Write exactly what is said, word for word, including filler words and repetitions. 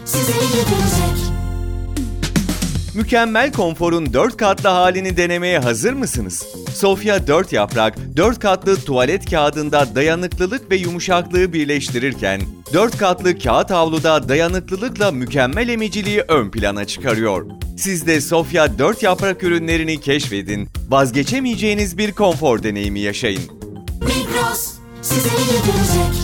size iyi gelecek. Mükemmel konforun dört katlı halini denemeye hazır mısınız? Sofya dört yaprak, dört katlı tuvalet kağıdında dayanıklılık ve yumuşaklığı birleştirirken, dört katlı kağıt havluda dayanıklılıkla mükemmel emiciliği ön plana çıkarıyor. Siz de Sofya dört yaprak ürünlerini keşfedin, vazgeçemeyeceğiniz bir konfor deneyimi yaşayın. Migros, size iyi gelecek.